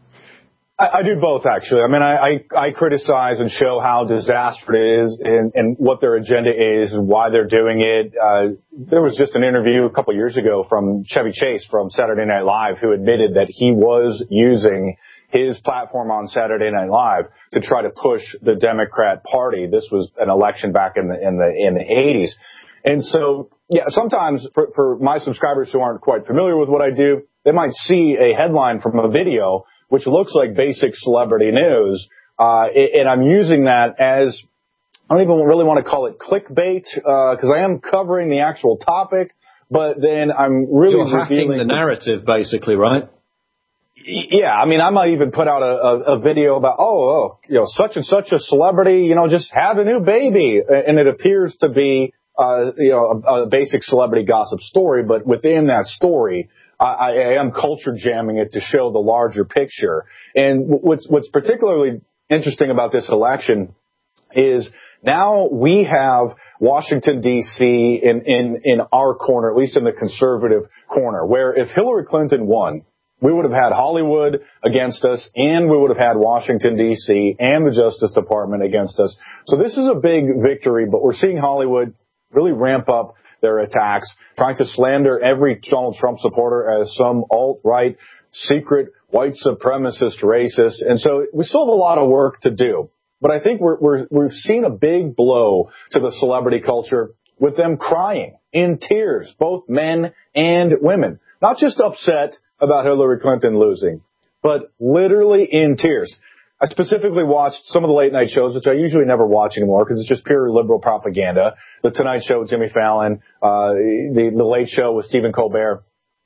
J: I do both, actually. I mean, I criticize and show how disastrous it is and what their agenda is and why they're doing it. There was just an interview a couple of years ago from Chevy Chase from Saturday Night Live, who admitted that he was using his platform on Saturday Night Live to try to push the Democrat Party. This was an election back in the 80s. And so, yeah, sometimes for my subscribers who aren't quite familiar with what I do, they might see a headline from a video which looks like basic celebrity news, and I'm using that as, I don't even really want to call it clickbait, because I am covering the actual topic, but then I'm really
C: You're hacking the narrative, basically, right?
J: Yeah, I mean, I might even put out a video about, such and such a celebrity, just had a new baby, and it appears to be, a basic celebrity gossip story, but within that story, I am culture jamming it to show the larger picture. And what's particularly interesting about this election is now we have Washington, D.C. in our corner, at least in the conservative corner, where if Hillary Clinton won, we would have had Hollywood against us, and we would have had Washington, D.C. and the Justice Department against us. So this is a big victory, but we're seeing Hollywood really ramp up their attacks, trying to slander every Donald Trump supporter as some alt-right, secret, white supremacist racist. And so we still have a lot of work to do. But I think we've seen a big blow to the celebrity culture with them crying in tears, both men and women. Not just upset about Hillary Clinton losing, but literally in tears. I specifically watched some of the late night shows, which I usually never watch anymore because it's just pure liberal propaganda. The Tonight Show with Jimmy Fallon, the Late Show with Stephen Colbert.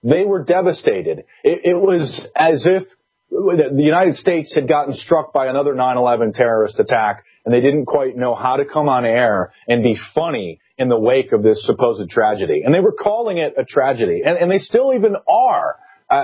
J: They were devastated. It was as if the United States had gotten struck by another 9/11 terrorist attack, and they didn't quite know how to come on air and be funny in the wake of this supposed tragedy. And they were calling it a tragedy, and they still even are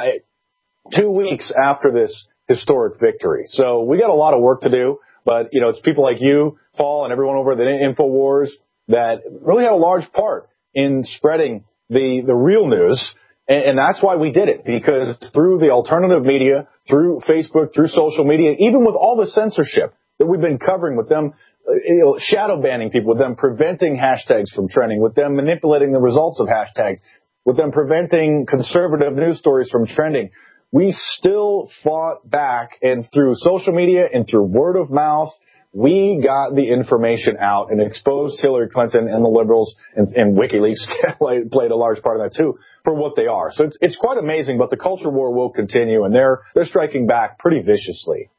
J: 2 weeks after this historic victory. So we got a lot of work to do, but, it's people like you, Paul, and everyone over at InfoWars that really had a large part in spreading the real news. And that's why we did it, because through the alternative media, through Facebook, through social media, even with all the censorship that we've been covering with them, shadow banning people, with them preventing hashtags from trending, with them manipulating the results of hashtags, with them preventing conservative news stories from trending, we still fought back, and through social media and through word of mouth, we got the information out and exposed Hillary Clinton and the liberals, and WikiLeaks played a large part of that too, for what they are. So it's quite amazing, but the culture war will continue, and they're striking back pretty viciously.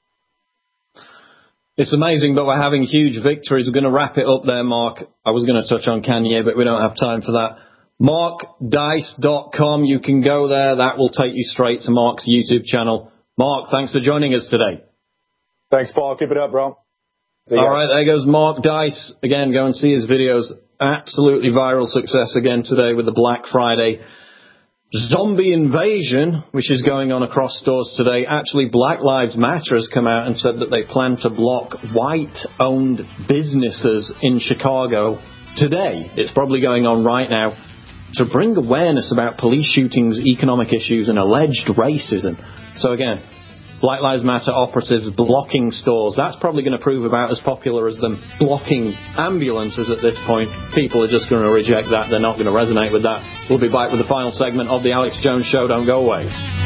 C: It's amazing, but we're having huge victories. We're going to wrap it up there, Mark. I was going to touch on Kanye, but we don't have time for that. MarkDice.com. You can go there. That will take you straight to Mark's YouTube channel. Mark, thanks for joining us today.
J: Thanks, Paul. Keep it up, bro.
C: All right, there goes Mark Dice. Again, go and see his videos. Absolutely viral success again today with the Black Friday zombie invasion, which is going on across stores today. Actually, Black Lives Matter has come out and said that they plan to block white-owned businesses in Chicago today. It's probably going on right now to bring awareness about police shootings, economic issues, and alleged racism. So again, Black Lives Matter operatives blocking stores. That's probably going to prove about as popular as them blocking ambulances at this point. People are just going to reject that. They're not going to resonate with that. We'll be back with the final segment of the Alex Jones Show. Don't go away.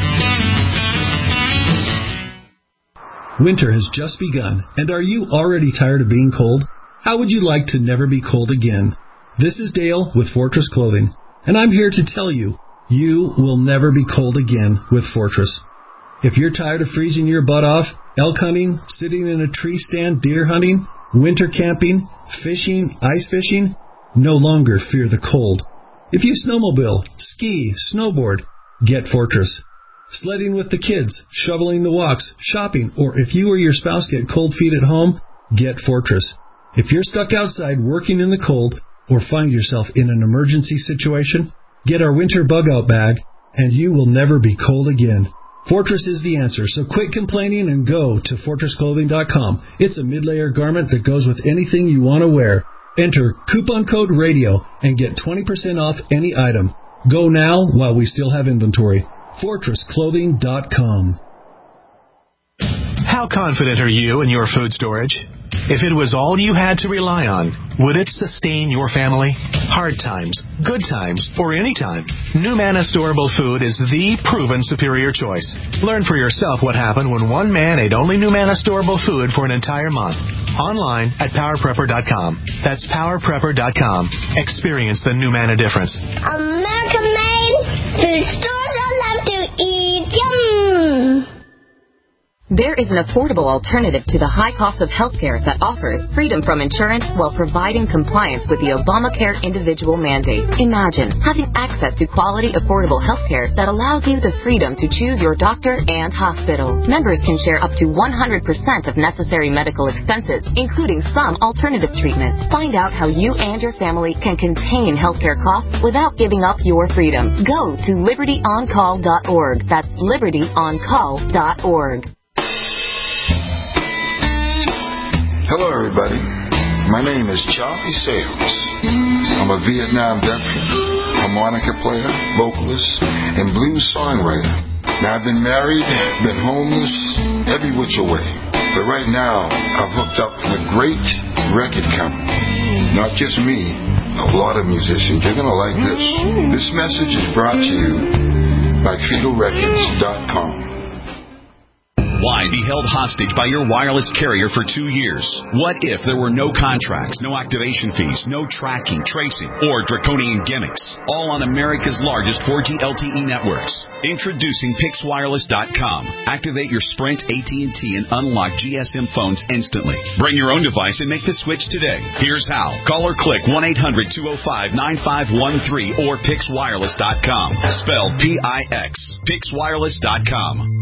A: Winter has just begun, and are you already tired of being cold? How would you like to never be cold again? This is Dale with Fortress Clothing, and I'm here to tell you, you will never be cold again with Fortress. If you're tired of freezing your butt off, elk hunting, sitting in a tree stand, deer hunting, winter camping, fishing, ice fishing, no longer fear the cold. If you snowmobile, ski, snowboard, get Fortress. Sledding with the kids, shoveling the walks, shopping, or if you or your spouse get cold feet at home, get Fortress. If you're stuck outside working in the cold or find yourself in an emergency situation, get our winter bug-out bag and you will never be cold again. Fortress is the answer, so quit complaining and go to FortressClothing.com. It's a mid-layer garment that goes with anything you want to wear. Enter coupon code RADIO and get 20% off any item. Go now while we still have inventory. FortressClothing.com.
R: How confident are you in your food storage? If it was all you had to rely on, would it sustain your family? Hard times, good times, or any time, NuManna Storable Food is the proven superior choice. Learn for yourself what happened when one man ate only NuManna Storable Food for an entire month. Online at PowerPrepper.com. That's PowerPrepper.com. Experience the NuManna difference.
S: American made food stores I love to eat. Yum!
Q: There is an affordable alternative to the high cost of healthcare that offers freedom from insurance while providing compliance with the Obamacare individual mandate. Imagine having access to quality, affordable healthcare that allows you the freedom to choose your doctor and hospital. Members can share up to 100% of necessary medical expenses, including some alternative treatments. Find out how you and your family can contain healthcare costs without giving up your freedom. Go to libertyoncall.org. That's libertyoncall.org.
V: Hello, everybody. My name is Charlie Sales. I'm a Vietnam veteran, harmonica player, vocalist, and blues songwriter. Now, I've been married, been homeless, every which way. But right now, I've hooked up with a great record company. Not just me, a lot of musicians. You're going to like this. This message is brought to you by FetalRecords.com.
B: Why
D: might be held hostage by your wireless carrier for 2 years? What if there were no contracts, no activation fees, no tracking, tracing, or draconian gimmicks? All on America's largest 4G LTE networks. Introducing PixWireless.com. Activate your Sprint, AT&T, and unlock GSM phones instantly. Bring your own device and make the switch today. Here's how. Call or click 1-800-205-9513 or PixWireless.com. Spelled P-I-X. PixWireless.com.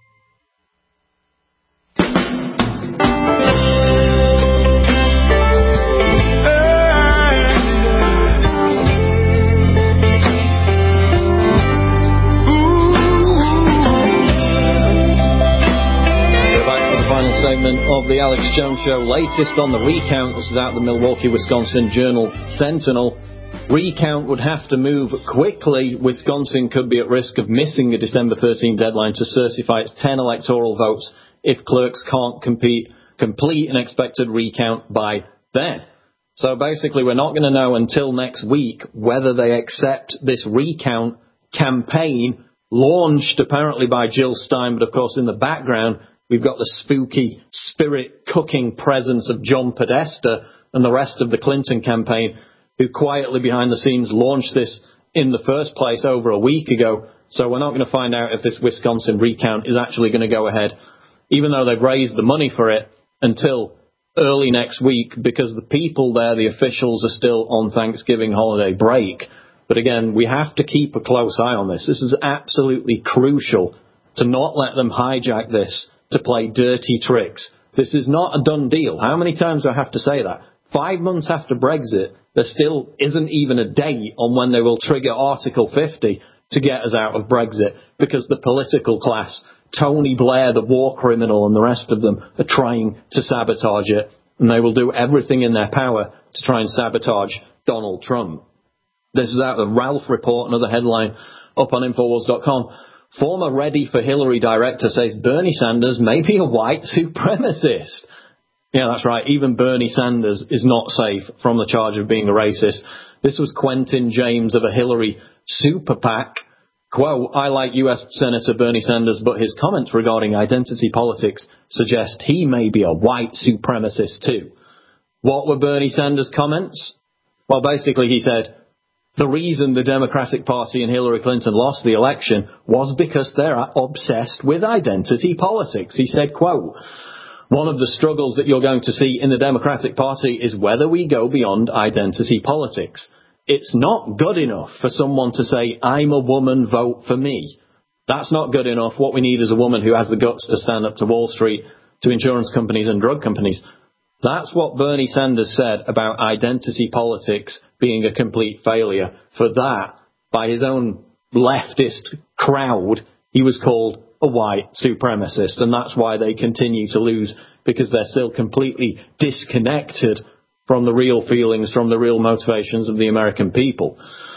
C: Segment of the Alex Jones Show. Latest on the recount. This is out of the Milwaukee, Wisconsin Journal Sentinel. Recount would have to move quickly. Wisconsin could be at risk of missing a December 13 deadline to certify its 10 electoral votes if clerks can't complete an expected recount by then. So basically, we're not going to know until next week whether they accept this recount campaign launched apparently by Jill Stein, but of course in the background we've got the spooky spirit-cooking presence of John Podesta and the rest of the Clinton campaign, who quietly behind the scenes launched this in the first place over a week ago. So we're not going to find out if this Wisconsin recount is actually going to go ahead, even though they've raised the money for it, until early next week, because the people there, the officials, are still on Thanksgiving holiday break. But again, we have to keep a close eye on this. This is absolutely crucial to not let them hijack this to play dirty tricks. This is not a done deal. How many times do I have to say that? 5 months after Brexit, there still isn't even a date on when they will trigger Article 50 to get us out of Brexit, because the political class, Tony Blair, the war criminal, and the rest of them are trying to sabotage it, and they will do everything in their power to try and sabotage Donald Trump. This is out of the Ralph Report, another headline up on Infowars.com. Former Ready for Hillary director says Bernie Sanders may be a white supremacist. Yeah, that's right. Even Bernie Sanders is not safe from the charge of being a racist. This was Quentin James of a Hillary super PAC. Quote, I like U.S. Senator Bernie Sanders, but his comments regarding identity politics suggest he may be a white supremacist too. What were Bernie Sanders' comments? Well, basically he said, the reason the Democratic Party and Hillary Clinton lost the election was because they're obsessed with identity politics. He said, quote, one of the struggles that you're going to see in the Democratic Party is whether we go beyond identity politics. It's not good enough for someone to say, I'm a woman, vote for me. That's not good enough. What we need is a woman who has the guts to stand up to Wall Street, to insurance companies and drug companies. That's what Bernie Sanders said about identity politics being a complete failure. For that, by his own leftist crowd, he was called a white supremacist. And that's why they continue to lose, because they're still completely disconnected from the real feelings, from the real motivations of the American people.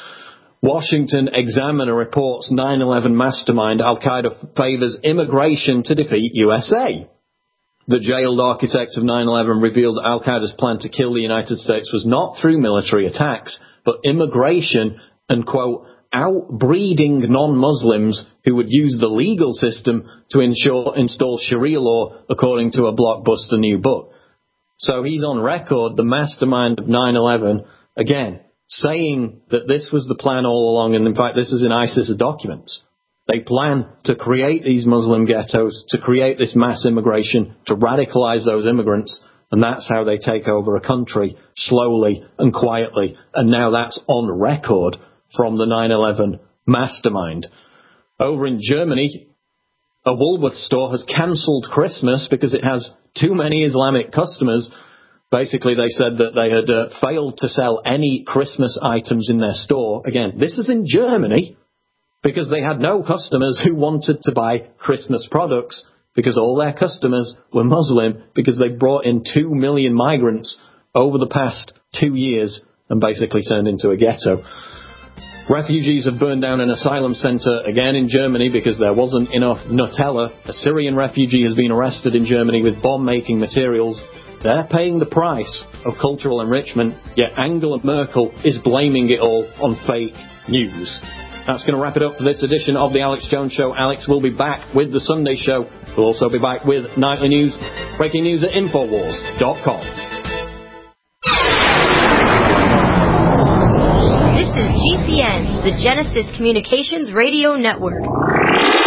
C: Washington Examiner reports 9/11 mastermind Al-Qaeda favors immigration to defeat USA. The jailed architect of 9/11 revealed that Al-Qaeda's plan to kill the United States was not through military attacks, but immigration and, quote, outbreeding non-Muslims who would use the legal system to install Sharia law, according to a blockbuster new book. So he's on record, the mastermind of 9/11, again, saying that this was the plan all along, and in fact this is in ISIS documents. They plan to create these Muslim ghettos, to create this mass immigration, to radicalize those immigrants, and that's how they take over a country, slowly and quietly. And now that's on record from the 9/11 mastermind. Over in Germany, a Woolworths store has cancelled Christmas because it has too many Islamic customers. Basically, they said that they had failed to sell any Christmas items in their store. Again, this is in Germany, because they had no customers who wanted to buy Christmas products, because all their customers were Muslim, because they brought in 2 million migrants over the past 2 years and basically turned into a ghetto. Refugees have burned down an asylum centre again in Germany because there wasn't enough Nutella. A Syrian refugee has been arrested in Germany with bomb-making materials. They're paying the price of cultural enrichment, yet Angela Merkel is blaming it all on fake news. That's going to wrap it up for this edition of the Alex Jones Show. Alex will be back with the Sunday Show. We'll also be back with nightly news, breaking news at Infowars.com.
E: This is GCN, the Genesis Communications Radio Network.